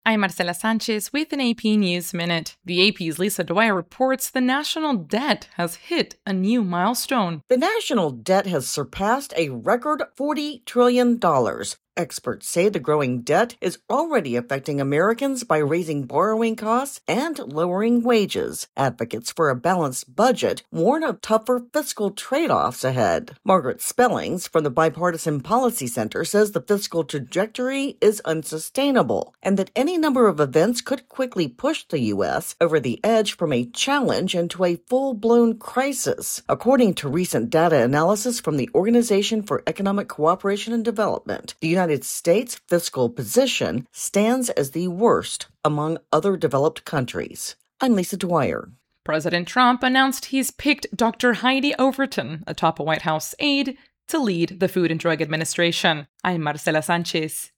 I'm Marcela Sanchez with an AP News Minute. The AP's Lisa Dwyer reports the national debt has hit a new milestone. The national debt has surpassed a record $40 trillion. Experts say the growing debt is already affecting Americans by raising borrowing costs and lowering wages. Advocates for a balanced budget warn of tougher fiscal trade-offs ahead. Margaret Spellings from the Bipartisan Policy Center says the fiscal trajectory is unsustainable and that any number of events could quickly push the U.S. over the edge from a challenge into a full-blown crisis. According to recent data analysis from the Organization for Economic Cooperation and Development, the United States' fiscal position stands as the worst among other developed countries. I'm Lisa Dwyer. President Trump announced he's picked Dr. Heidi Overton, a top White House aide, to lead the Food and Drug Administration. I'm Marcela Sanchez.